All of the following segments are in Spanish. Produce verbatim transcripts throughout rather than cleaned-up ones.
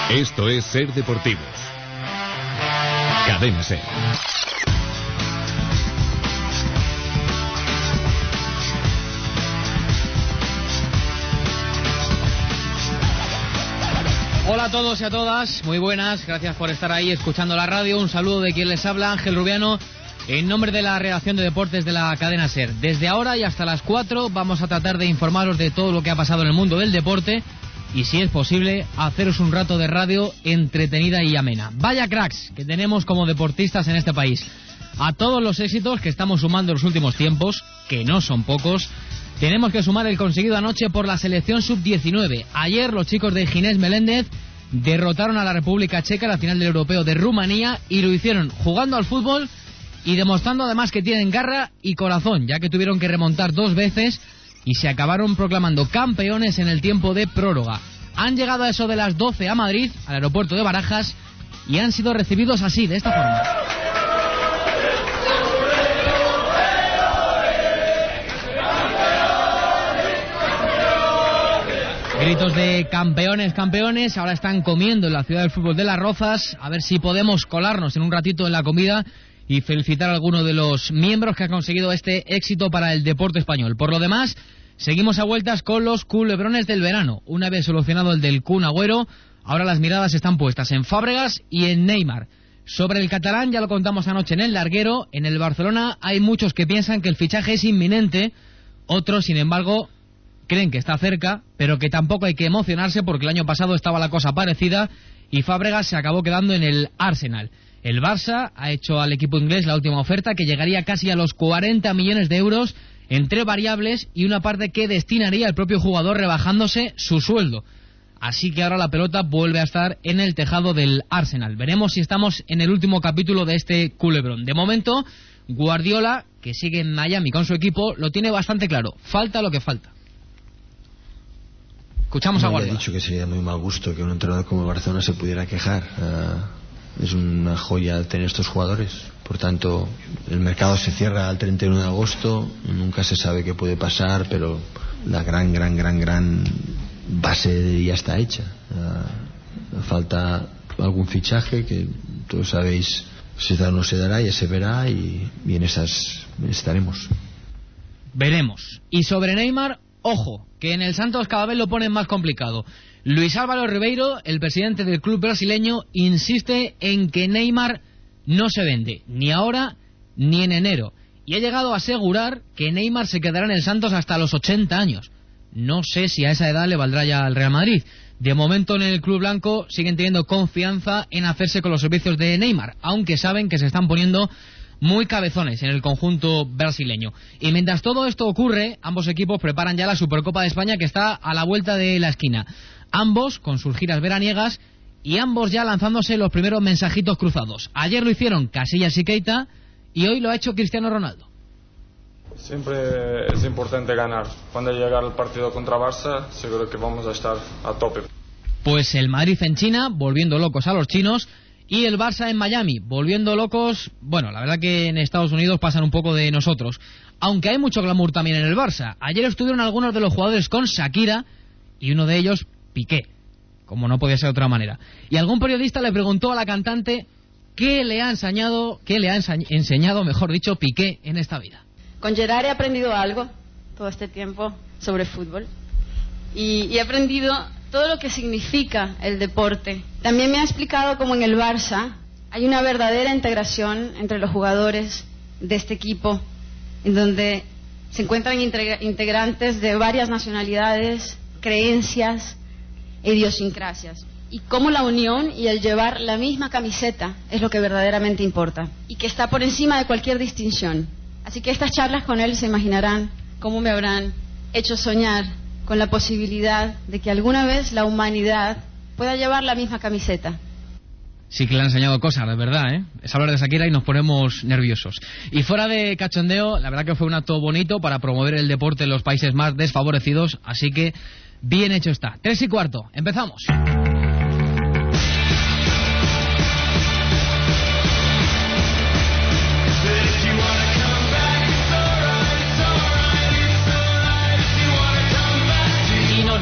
Esto es Ser Deportivos. Cadena Ser. Hola a todos y a todas, muy buenas, gracias por estar ahí escuchando la radio. Un saludo de quien les habla, Ángel Rubiano, en nombre de la redacción de deportes de la cadena SER. Desde ahora y hasta las cuatro vamos a tratar de informaros de todo lo que ha pasado en el mundo del deporte y, si es posible, haceros un rato de radio entretenida y amena. Vaya cracks que tenemos como deportistas en este país. A todos los éxitos que estamos sumando en los últimos tiempos, que no son pocos, tenemos que sumar el conseguido anoche por la selección sub diecinueve. Ayer los chicos de Ginés Meléndez derrotaron a la República Checa en la final del Europeo de Rumanía y lo hicieron jugando al fútbol y demostrando además que tienen garra y corazón, ya que tuvieron que remontar dos veces y se acabaron proclamando campeones en el tiempo de prórroga. Han llegado a eso de las doce a Madrid, al aeropuerto de Barajas, y han sido recibidos así, de esta forma. Gritos de campeones, campeones. Ahora están comiendo en la ciudad del fútbol de Las Rozas. A ver si podemos colarnos en un ratito en la comida y felicitar a alguno de los miembros que han conseguido este éxito para el deporte español. Por lo demás, seguimos a vueltas con los culebrones del verano. Una vez solucionado el del Kun Agüero, ahora las miradas están puestas en Fábregas y en Neymar. Sobre el catalán, ya lo contamos anoche en el larguero, en el Barcelona hay muchos que piensan que el fichaje es inminente, otros, sin embargo, creen que está cerca, pero que tampoco hay que emocionarse porque el año pasado estaba la cosa parecida y Fábregas se acabó quedando en el Arsenal. El Barça ha hecho al equipo inglés la última oferta, que llegaría casi a los cuarenta millones de euros entre variables y una parte que destinaría al propio jugador rebajándose su sueldo. Así que ahora la pelota vuelve a estar en el tejado del Arsenal. Veremos si estamos en el último capítulo de este culebrón. De momento, Guardiola, que sigue en Miami con su equipo, lo tiene bastante claro. Falta lo que falta. Escuchamos a Guardiola. He dicho que sería muy mal gusto que un entrenador como el Barcelona se pudiera quejar. Uh, es una joya tener estos jugadores. Por tanto, el mercado se cierra el treinta y uno de agosto. Nunca se sabe qué puede pasar, pero la gran, gran, gran, gran base ya está hecha. Uh, falta algún fichaje que todos sabéis si se da o no se dará, ya se verá, y, y en esas estaremos. Veremos. Y sobre Neymar, ojo, que en el Santos cada vez lo ponen más complicado. Luis Álvaro Ribeiro, el presidente del club brasileño, insiste en que Neymar no se vende, ni ahora ni en enero. Y ha llegado a asegurar que Neymar se quedará en el Santos hasta los ochenta años. No sé si a esa edad le valdrá ya al Real Madrid. De momento en el club blanco siguen teniendo confianza en hacerse con los servicios de Neymar, aunque saben que se están poniendo muy cabezones en el conjunto brasileño. Y mientras todo esto ocurre, ambos equipos preparan ya la Supercopa de España, que está a la vuelta de la esquina. Ambos con sus giras veraniegas y ambos ya lanzándose los primeros mensajitos cruzados. Ayer lo hicieron Casillas y Keita y hoy lo ha hecho Cristiano Ronaldo. Siempre es importante ganar. Cuando llega el partido contra Barça, seguro que vamos a estar a tope. Pues el Madrid en China, volviendo locos a los chinos, y el Barça en Miami, volviendo locos. Bueno, la verdad que en Estados Unidos pasan un poco de nosotros, aunque hay mucho glamour también en el Barça. Ayer estuvieron algunos de los jugadores con Shakira y uno de ellos Piqué, como no podía ser de otra manera. Y algún periodista le preguntó a la cantante qué le ha enseñado, qué le ha ensa- enseñado, mejor dicho, Piqué en esta vida. Con Gerard he aprendido algo todo este tiempo sobre fútbol y, y he aprendido todo lo que significa el deporte. También me ha explicado cómo en el Barça hay una verdadera integración entre los jugadores de este equipo, en donde se encuentran integrantes de varias nacionalidades, creencias e idiosincrasias. Y cómo la unión y el llevar la misma camiseta es lo que verdaderamente importa y que está por encima de cualquier distinción. Así que estas charlas con él, se imaginarán cómo me habrán hecho soñar con la posibilidad de que alguna vez la humanidad pueda llevar la misma camiseta. Sí que le han enseñado cosas, de verdad, ¿eh? Es hablar de Shakira y nos ponemos nerviosos. Y fuera de cachondeo, la verdad que fue un acto bonito para promover el deporte en los países más desfavorecidos, así que bien hecho está. Tres y cuarto, empezamos.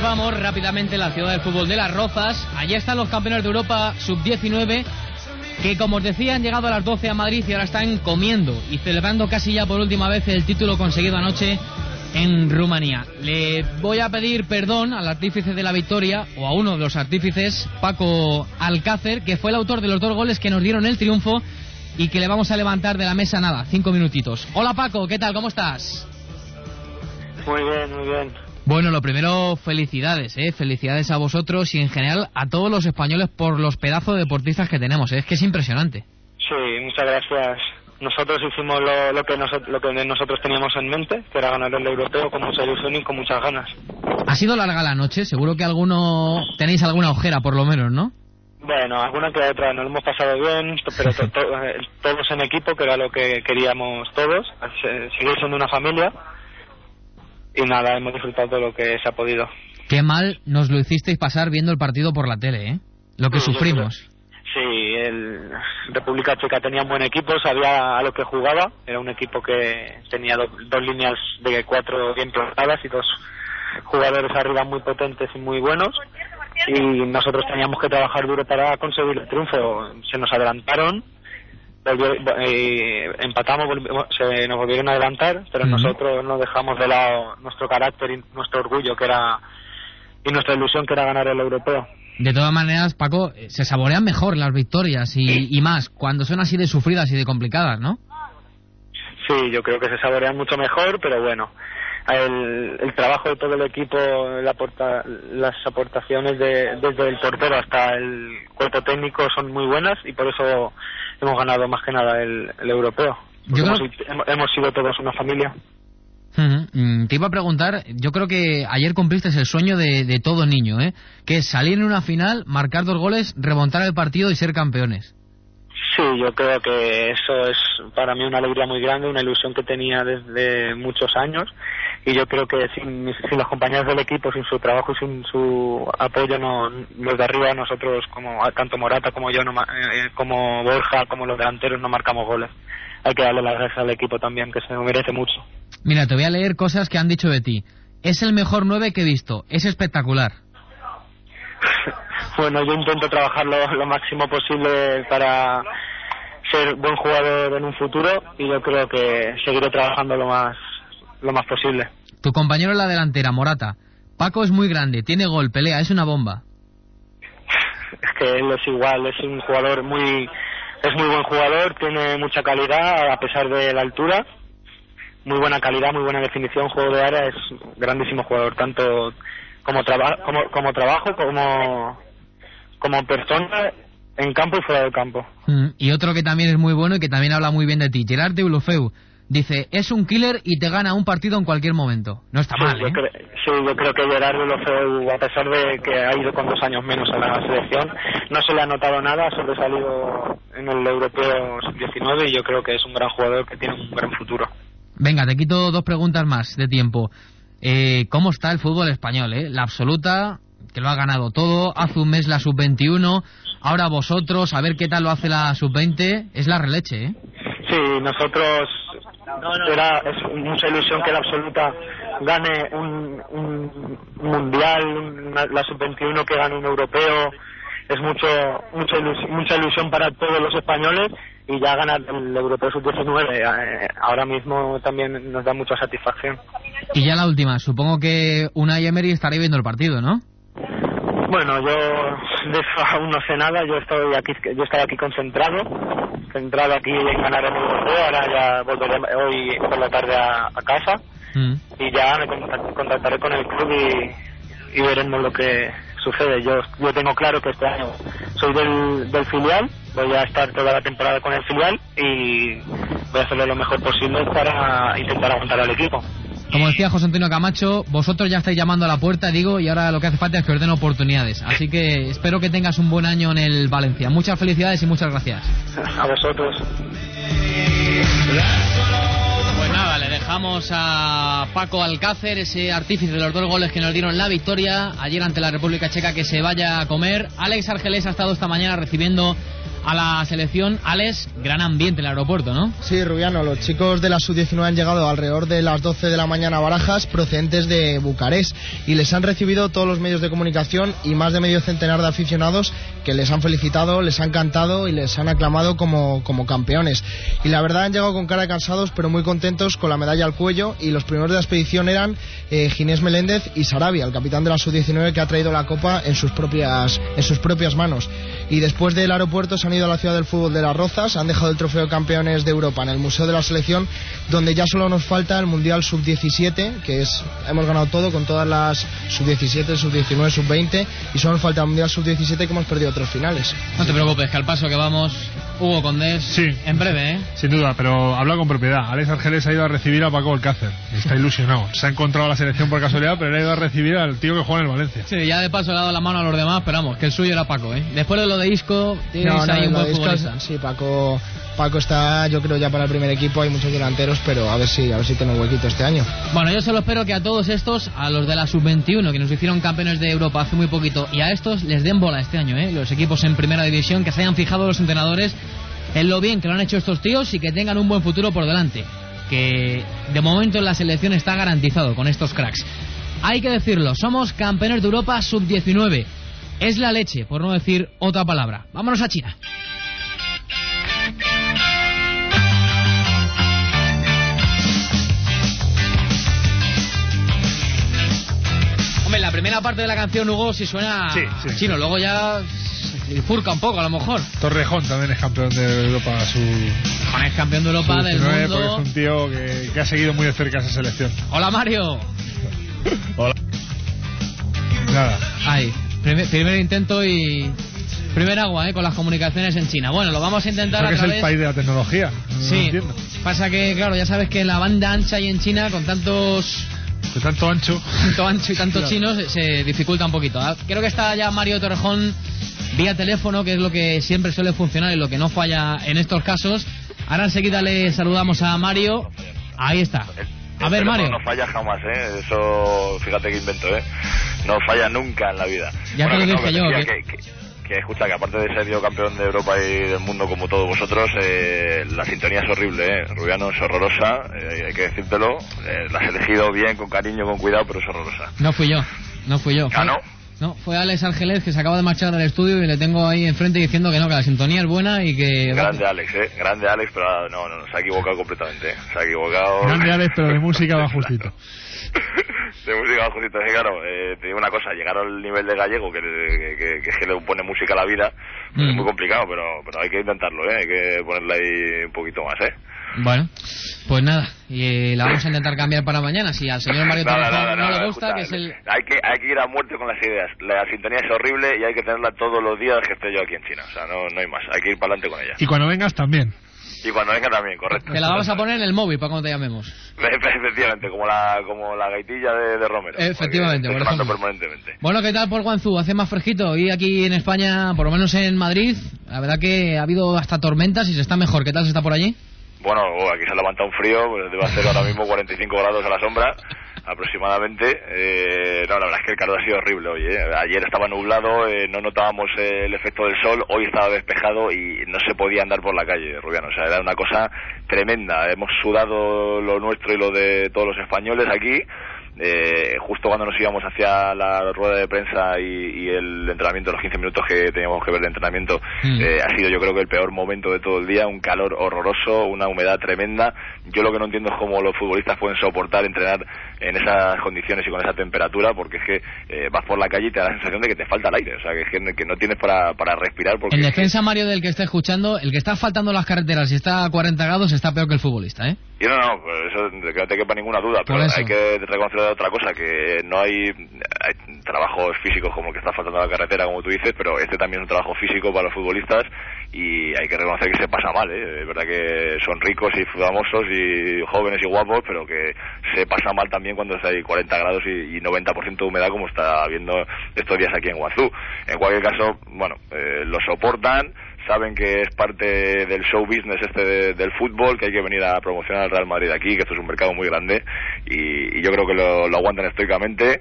vamos rápidamente a la ciudad del fútbol de Las Rozas. Allí están los campeones de Europa sub diecinueve, que como os decía han llegado a las doce a Madrid y ahora están comiendo y celebrando casi ya por última vez el título conseguido anoche en Rumanía. Le voy a pedir perdón al artífice de la victoria, o a uno de los artífices, Paco Alcácer, que fue el autor de los dos goles que nos dieron el triunfo y que le vamos a levantar de la mesa nada, cinco minutitos. Hola Paco, ¿qué tal? ¿Cómo estás? Muy bien, muy bien. Bueno, lo primero, felicidades, ¿eh? Felicidades a vosotros y en general a todos los españoles por los pedazos de deportistas que tenemos, ¿eh? Es que es impresionante. Sí, muchas gracias. Nosotros hicimos lo, lo, que nos, lo que nosotros teníamos en mente, que era ganar el europeo con mucha ilusión y con muchas ganas. Ha sido larga la noche, seguro que alguno tenéis alguna ojera por lo menos, ¿no? Bueno, alguna que otra, nos lo hemos pasado bien, pero to, to, todos en equipo, que era lo que queríamos todos, seguir siendo una familia. Y nada, hemos disfrutado todo lo que se ha podido. Qué mal nos lo hicisteis pasar viendo el partido por la tele, ¿eh? Lo que sí, sufrimos. Sí, el República Checa tenía un buen equipo, sabía a lo que jugaba. Era un equipo que tenía do, dos líneas de cuatro bien plantadas y dos jugadores arriba muy potentes y muy buenos. Y nosotros teníamos que trabajar duro para conseguir el triunfo. Se nos adelantaron. Volvió, eh, empatamos, volvimos, se nos volvieron a adelantar, pero uh-huh. nosotros no dejamos de lado nuestro carácter y nuestro orgullo que era y nuestra ilusión que era ganar el europeo. De todas maneras, Paco, se saborean mejor las victorias y, sí. y más cuando son así de sufridas y de complicadas, ¿no? Sí, yo creo que se saborean mucho mejor, pero bueno, el, el trabajo de todo el equipo, la aporta, las aportaciones de, desde el portero hasta el cuerpo técnico son muy buenas y por eso hemos ganado más que nada el, el europeo. Yo creo... hemos, hemos sido todos una familia. Uh-huh. Te iba a preguntar, yo creo que ayer cumpliste el sueño de, de todo niño, ¿eh? Que es salir en una final, marcar dos goles, remontar el partido y ser campeones. Sí, yo creo que eso es para mí una alegría muy grande, una ilusión que tenía desde muchos años y yo creo que sin, sin los compañeros del equipo, sin su trabajo y sin su apoyo, no, los de arriba, nosotros, como tanto Morata como yo, no, eh, como Borja, como los delanteros, no marcamos goles. Hay que darle las gracias al equipo también, que se lo merece mucho. Mira, te voy a leer cosas que han dicho de ti. Es el mejor nueve que he visto, es espectacular. Bueno, yo intento trabajar lo, lo máximo posible para ser buen jugador en un futuro y yo creo que seguiré trabajando lo más lo más posible. Tu compañero en la delantera, Morata. Paco es muy grande, tiene gol, pelea, es una bomba. Es que él es igual, es un jugador muy... Es muy buen jugador, tiene mucha calidad a pesar de la altura. Muy buena calidad, muy buena definición, juego de área, es un grandísimo jugador, tanto como, traba, como, como trabajo, como, como persona, en campo y fuera del campo. Mm, y otro que también es muy bueno y que también habla muy bien de ti, Gerard Deulofeu. Dice, es un killer y te gana un partido en cualquier momento. No está sí, mal, yo ¿eh? Cre- sí, yo creo que Gerard Deulofeu, a pesar de que ha ido con dos años menos a la selección, no se le ha notado nada, ha sobresalido en el europeo sub diecinueve y yo creo que es un gran jugador que tiene un gran futuro. Venga, te quito dos preguntas más de tiempo. Eh, ¿Cómo está el fútbol español, eh? La absoluta, que lo ha ganado todo, hace un mes la sub veintiuno, ahora vosotros, a ver qué tal lo hace la sub veinte, es la releche, ¿eh? Sí, nosotros... Era, es mucha ilusión que la absoluta gane un, un mundial, una, la sub veintiuno que gane un europeo, es mucho mucha ilusión, mucha ilusión para todos los españoles y ya ganar el europeo sub diecinueve eh, ahora mismo también nos da mucha satisfacción. Y ya la última, supongo que Unai Emery estará viendo el partido, ¿no? Bueno, yo de eso aún no sé nada, yo estoy aquí, yo estaba aquí concentrado, centrado aquí en ganar el europeo, ahora ya volveré hoy por la tarde a, a casa mm. y ya me contactaré con el club y, y veremos lo que sucede. Yo yo tengo claro que este año soy del, del filial, voy a estar toda la temporada con el filial y voy a hacerlo lo mejor posible para intentar aguantar al equipo. Como decía José Antonio Camacho, vosotros ya estáis llamando a la puerta, digo, y ahora lo que hace falta es que os den oportunidades. Así que espero que tengas un buen año en el Valencia. Muchas felicidades y muchas gracias. A vosotros. Pues nada, le dejamos a Paco Alcácer, ese artífice de los dos goles que nos dieron la victoria ayer ante la República Checa, que se vaya a comer. Alex Argelés ha estado esta mañana recibiendo a la selección. Alex, gran ambiente en el aeropuerto, ¿no? Sí, Rubiano, los chicos de la sub diecinueve han llegado alrededor de las doce de la mañana a Barajas, procedentes de Bucarest, y les han recibido todos los medios de comunicación y más de medio centenar de aficionados que les han felicitado, les han cantado y les han aclamado como, como campeones. Y la verdad han llegado con cara de cansados, pero muy contentos, con la medalla al cuello, y los primeros de la expedición eran eh, Ginés Meléndez y Sarabia, el capitán de la sub diecinueve, que ha traído la copa en sus propias en sus propias manos. Y después del aeropuerto se han ido a la ciudad del fútbol de Las Rozas, han dejado el trofeo de campeones de Europa en el Museo de la Selección, donde ya solo nos falta el Mundial sub diecisiete, que es, hemos ganado todo con todas las sub diecisiete, sub diecinueve, sub veinte, y solo nos falta el Mundial sub diecisiete, que hemos perdido otros finales. No te preocupes, que al paso que vamos, Hugo Condés, sí, en breve, ¿eh? Sin duda, pero habla con propiedad. Alex Argelés ha ido a recibir a Paco Alcácer, está ilusionado. Se ha encontrado a la selección por casualidad, pero él ha ido a recibir al tío que juega en el Valencia. Sí, ya de paso le ha dado la mano a los demás, pero vamos, que el suyo era Paco, ¿eh? Después de lo de Isco, tienes no, no, ahí un buen Isco, futbolista. Sí, Paco, Paco está, yo creo, ya para el primer equipo. Hay muchos delanteros, pero a ver si a ver si tiene un huequito este año. Bueno, yo solo espero que a todos estos, a los de la sub veintiuno, que nos hicieron campeones de Europa hace muy poquito, y a estos les den bola este año, ¿eh? Los equipos en primera división, que se hayan fijado los entrenadores en lo bien que lo han hecho estos tíos y que tengan un buen futuro por delante, que de momento en la selección está garantizado con estos cracks. Hay que decirlo, somos campeones de Europa sub diecinueve. Es la leche, por no decir otra palabra. Vámonos a China. Hombre, la primera parte de la canción, Hugo, si suena sí, sí, chino, sí. Luego ya se furca un poco, a lo mejor. Torrejón también es campeón de Europa. Su... Es campeón de Europa del mundo. Porque es un tío que, que ha seguido muy de cerca esa selección. Hola, Mario. Hola. Nada. Ahí, primer, primer intento y primer agua, ¿eh? Con las comunicaciones en China. Bueno, lo vamos a intentar Creo a que través... es el país de la tecnología. No sí, entiendo. pasa que, claro, ya sabes que la banda ancha ahí en China, con tantos... De tanto ancho. Tanto ancho y tantos claro. chinos, se, se dificulta un poquito. Creo que está ya Mario Torrejón vía teléfono, que es lo que siempre suele funcionar y lo que no falla en estos casos. Ahora enseguida le saludamos a Mario. Ahí está. A ver, Mario. No falla jamás, ¿eh? Eso, fíjate que invento, ¿eh? No falla nunca en la vida. Ya bueno, te lo que dije no, yo. Que, que, que, que, escucha, que aparte de ser yo campeón de Europa y del mundo como todos vosotros, eh, la sintonía es horrible, ¿eh? Rubiano, es horrorosa, eh, hay que decírtelo. Eh, la has elegido bien, con cariño, con cuidado, pero es horrorosa. No fui yo, no fui yo. ¿Ah, no? No, fue Alex Argelés, que se acaba de marchar del estudio y le tengo ahí enfrente diciendo que no, que la sintonía es buena y que... Grande Alex, ¿eh? Grande Alex, pero no, no, no, se ha equivocado completamente. Se ha equivocado... Grande Alex, pero de música va justito. De música va justito. Es que claro, eh, te digo una cosa, llegar al nivel de gallego, que, que, que, que es que le pone música a la vida, pues mm. es muy complicado, pero, pero hay que intentarlo, ¿eh? Hay que ponerle ahí un poquito más, ¿eh? Bueno, pues nada, y eh, la vamos a intentar cambiar para mañana. Si al señor Mario Torrejón no, no, no, no le gusta, escucha, que es el... Hay que, hay que ir a muerte con las ideas. La sintonía es horrible y hay que tenerla todos los días que esté yo aquí en China. O sea, no, no hay más. Hay que ir para adelante con ella. Y cuando vengas también. Y cuando venga también, correcto. Que la vamos a poner en el móvil para cuando te llamemos. Efectivamente, como la como la gaitilla de, de Romero. Efectivamente, por ejemplo. Permanentemente. Bueno, ¿qué tal por Guangzhou? ¿Hace más fresquito? Y aquí en España, por lo menos en Madrid, la verdad que ha habido hasta tormentas y se está mejor. ¿Qué tal se está por allí? Bueno, oh, aquí se ha levantado un frío, pues debe hacer ahora mismo cuarenta y cinco grados a la sombra, aproximadamente. Eh, no, la verdad es que el calor ha sido horrible hoy, ¿eh? Ayer estaba nublado, eh, no notábamos eh, el efecto del sol, hoy estaba despejado y no se podía andar por la calle, Rubiano. O sea, era una cosa tremenda. Hemos sudado lo nuestro y lo de todos los españoles aquí. Eh, justo cuando nos íbamos hacia la rueda de prensa y, y el entrenamiento, los quince minutos que teníamos que ver de entrenamiento, mm. eh, ha sido yo creo que el peor momento de todo el día, un calor horroroso, una humedad tremenda. Yo lo que no entiendo es cómo los futbolistas pueden soportar entrenar en esas condiciones y con esa temperatura, porque es que eh, vas por la calle y te da la sensación de que te falta el aire, o sea, que, es que, que no tienes para, para respirar. Porque en defensa, Mario, del que está escuchando, el que está faltando las carreteras y está a cuarenta grados está peor que el futbolista, ¿eh? Y no, no, pues eso que no te quepa ninguna duda, pero hay que reconocer otra cosa, que no hay, hay trabajos físicos como el que está faltando la carretera, como tú dices, pero este también es un trabajo físico para los futbolistas y hay que reconocer que se pasa mal, ¿eh? Es verdad que son ricos y famosos y jóvenes y guapos, pero que se pasa mal también cuando hay cuarenta grados y, y noventa por ciento de humedad, como está habiendo estos días aquí en Guangzhou. En cualquier caso, bueno, eh, lo soportan, saben que es parte del show business este de, del fútbol, que hay que venir a promocionar al Real Madrid aquí, que esto es un mercado muy grande y, y yo creo que lo, lo aguantan estoicamente,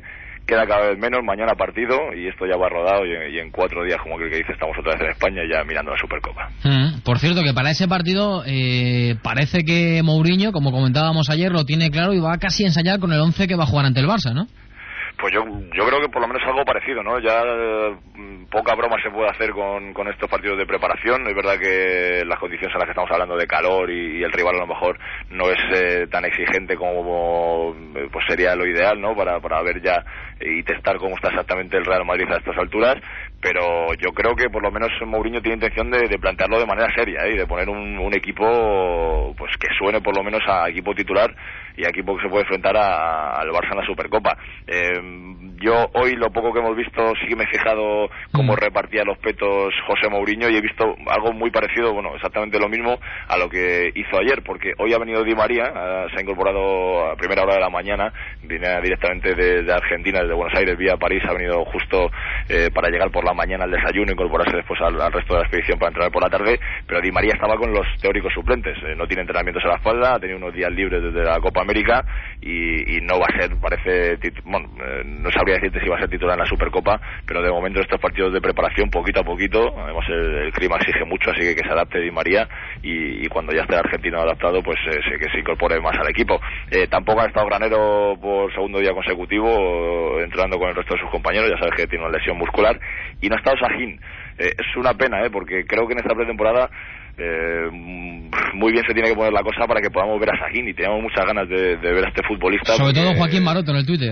queda cada vez menos, mañana partido y esto ya va rodado y, y en cuatro días, como aquel que dice, estamos otra vez en España ya mirando la Supercopa. Mm, por cierto, que para ese partido eh, parece que Mourinho, como comentábamos ayer, lo tiene claro y va casi a ensayar con el once que va a jugar ante el Barça, ¿no? Pues yo yo creo que por lo menos algo parecido, ¿no? Ya eh, poca broma se puede hacer con, con estos partidos de preparación. Es verdad que las condiciones en las que estamos hablando de calor y, y el rival a lo mejor no es eh, tan exigente como pues sería lo ideal, ¿no? Para, para ver ya y testar cómo está exactamente el Real Madrid a estas alturas. Pero yo creo que por lo menos Mourinho tiene intención de, de plantearlo de manera seria, ¿eh? Y de poner un, un equipo pues que suene por lo menos a equipo titular y a equipo que se puede enfrentar a, al Barça en la Supercopa. Eh, yo hoy lo poco que hemos visto sí que me he fijado cómo repartía los petos José Mourinho y he visto algo muy parecido, bueno, exactamente lo mismo a lo que hizo ayer, porque hoy ha venido Di María, uh, se ha incorporado a primera hora de la mañana, viene directamente de, de Argentina, desde Buenos Aires, vía París, ha venido justo eh, para llegar por la mañana al desayuno, incorporarse después al, al resto de la expedición para entrenar por la tarde, pero Di María estaba con los teóricos suplentes, eh, no tiene entrenamientos a la espalda, ha tenido unos días libres desde la Copa América y, y no va a ser, parece, bueno, eh, no sabría decirte si va a ser titular en la Supercopa, pero de momento estos partidos de preparación, poquito a poquito, además el, el clima exige mucho, así que que se adapte Di María y, y cuando ya esté el argentino adaptado, pues eh, se, que se incorpore más al equipo. Eh, tampoco ha estado Granero por segundo día consecutivo entrenando con el resto de sus compañeros, ya sabes que tiene una lesión muscular, y no ha estado Sahin. Eh, es una pena, eh, porque creo que en esta pretemporada Eh, muy bien se tiene que poner la cosa para que podamos ver a Sahin y tenemos muchas ganas de, de ver a este futbolista. Sobre porque, todo Joaquín Maroto en el Twitter.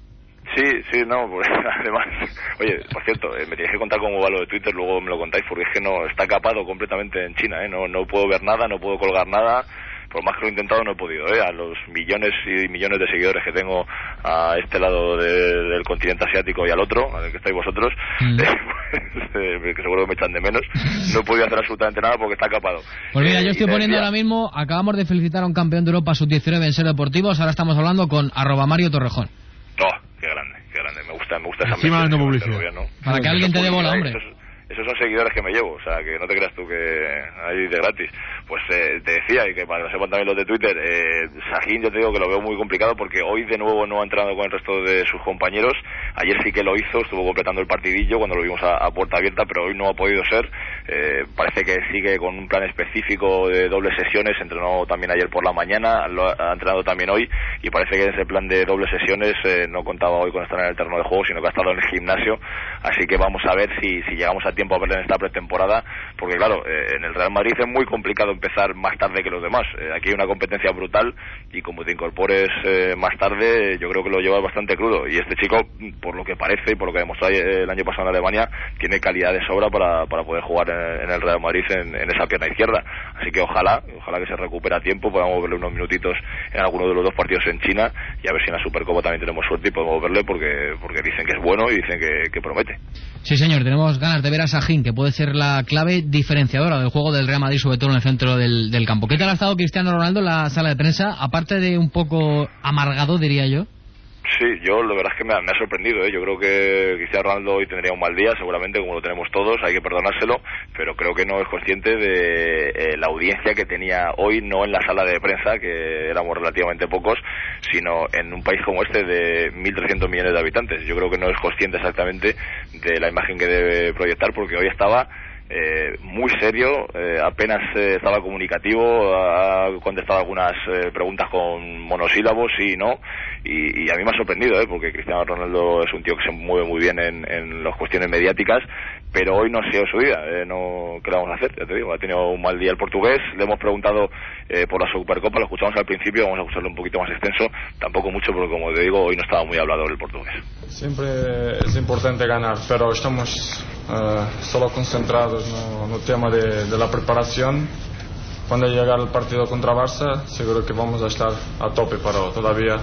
Sí, sí, no, pues además, oye, por cierto, eh, me tienes que contar cómo va lo de Twitter, luego me lo contáis, porque es que no, está capado completamente en China, eh, no, no puedo ver nada, no puedo colgar nada, por más que lo he intentado no he podido, eh, a los millones y millones de seguidores que tengo a este lado de, del continente asiático y al otro, al que estáis vosotros, mm. eh, pues, eh, que seguro que me echan de menos, no he podido hacer absolutamente nada porque está capado. Pues mira, eh, yo estoy poniendo decía, ahora mismo, acabamos de felicitar a un campeón de Europa sub diecinueve en Ser Deportivos, ahora estamos hablando con arroba Mario Torrejón. Oh, qué grande, qué grande, me gusta, me gusta esa Encima dando publicidad. ¿No? Para que alguien te dé bola, hombre. Esos, esos son seguidores que me llevo, o sea, que no te creas tú que hay de gratis. Pues eh, te decía, y que para que lo sepan también los de Twitter, eh, Sahin yo te digo que lo veo muy complicado porque hoy de nuevo no ha entrenado con el resto de sus compañeros. Ayer sí que lo hizo, estuvo completando el partidillo cuando lo vimos a, a puerta abierta, pero hoy no ha podido ser. Eh, parece que sigue con un plan específico de dobles sesiones, entrenó también ayer por la mañana, lo ha, ha entrenado también hoy, y parece que ese plan de dobles sesiones eh, no contaba hoy con estar en el terreno de juego, sino que ha estado en el gimnasio, así que vamos a ver si, si llegamos a tiempo a verle en esta pretemporada, porque claro, eh, en el Real Madrid es muy complicado empezar más tarde que los demás, eh, aquí hay una competencia brutal, y como te incorpores eh, más tarde, yo creo que lo llevas bastante crudo, y este chico, por lo que parece y por lo que demostró el año pasado en Alemania, tiene calidad de sobra para, para poder jugar en, en el Real Madrid en, en esa pierna izquierda, así que ojalá, ojalá que se recupere a tiempo, podamos verle unos minutitos en alguno de los dos partidos en China, y a ver si en la Supercopa también tenemos suerte y podemos verle porque, porque dicen que es bueno y dicen que, que promete. Sí señor, tenemos ganas de ver a Sahin, que puede ser la clave diferenciadora del juego del Real Madrid, sobre todo en el centro del, del campo. ¿Qué tal ha estado Cristiano Ronaldo en la sala de prensa? Aparte de un poco amargado, diría yo. Sí, yo la verdad es que me ha, me ha sorprendido, ¿eh? Yo creo que Cristiano Ronaldo hoy tendría un mal día, seguramente, como lo tenemos todos, hay que perdonárselo, pero creo que no es consciente de eh, la audiencia que tenía hoy, no en la sala de prensa, que éramos relativamente pocos, sino en un país como este de mil trescientos millones de habitantes. Yo creo que no es consciente exactamente de la imagen que debe proyectar, porque hoy estaba Eh, muy serio, eh, apenas eh, estaba comunicativo, ha contestado algunas eh, preguntas con monosílabos sí y no, y, y a mí me ha sorprendido, eh, porque Cristiano Ronaldo es un tío que se mueve muy bien en, en las cuestiones mediáticas, pero hoy no ha sido su día, eh, no, ¿qué le vamos a hacer? Ya te digo, ha tenido un mal día el portugués, le hemos preguntado eh, por la Supercopa, lo escuchamos al principio, vamos a escucharlo un poquito más extenso, tampoco mucho, porque como te digo, hoy no estaba muy hablador el portugués. Siempre es importante ganar, pero estamos uh, solo concentrados no, no tema de, de la preparación. Cuando llegue el partido contra Barça, seguro que vamos a estar a tope, pero todavía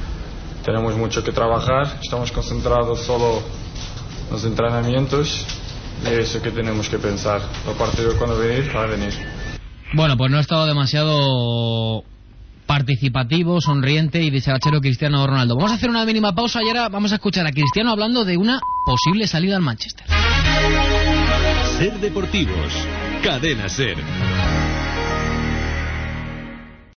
tenemos mucho que trabajar. Estamos concentrados solo en los entrenamientos y eso que tenemos que pensar. El partido cuando venir, va a venir. Bueno, pues no ha estado demasiado participativo, sonriente y dicharachero Cristiano Ronaldo. Vamos a hacer una mínima pausa y ahora vamos a escuchar a Cristiano hablando de una posible salida al Manchester. Ser Deportivos, Cadena Ser.